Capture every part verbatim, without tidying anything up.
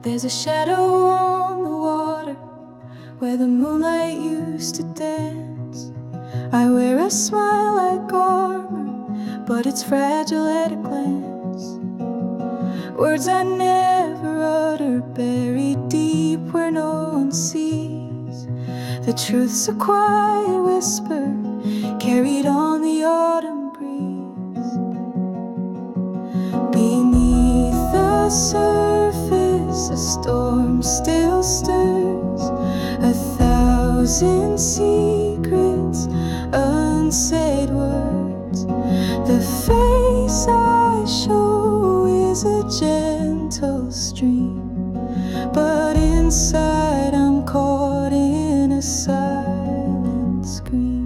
There's a shadow on the water where the moonlight used to dance. I wear a smile like armor, but it's fragile at a glance. Words I never utter, buried deep where no one sees. The truth's a quiet whisper, carried on the autumn breeze. Beneath the surface, a storm still stirs. A thousand secrets, unsaid words. The face I show is a gentle stream, but inside I'm caught in a silent scream.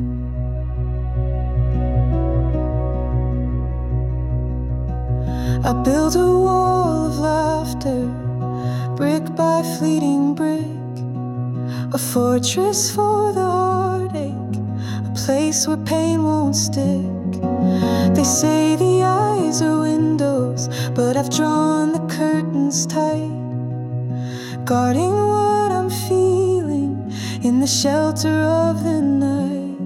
I build a wall of laughter, brick by fleeting brick, a fortress for the heartache, a place where pain won't stick. They say the eyes are windows, but I've drawn the curtains tight, guarding what I'm feeling in the shelter of the night.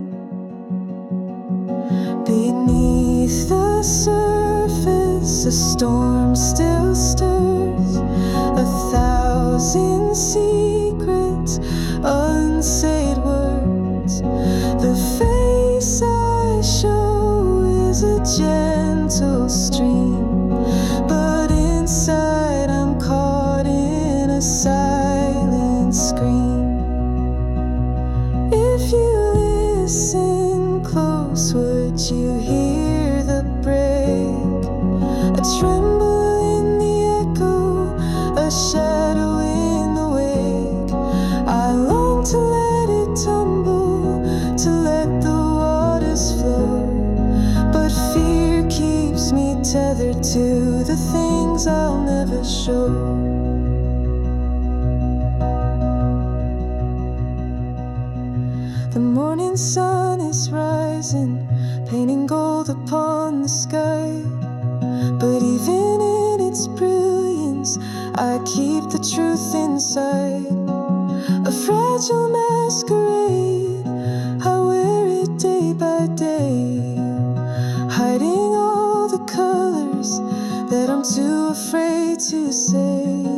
Beneath the surface, a storm still stirs. A thousand secrets, unsaid words. The face I show is a gentle stream, but inside I'm caught in a silent scream. If you listen close, would you hear the break? A tremble in the echo, a shadow in the wake. I long to let it tumble, to let the waters flow, but fear keeps me tethered to the things I'll never show. The morning sun is rising, painting gold upon the sky, but even in its brilliance, I keep the truth inside. A fragile masquerade, I wear it day by day, hiding all the colors that I'm too afraid to say.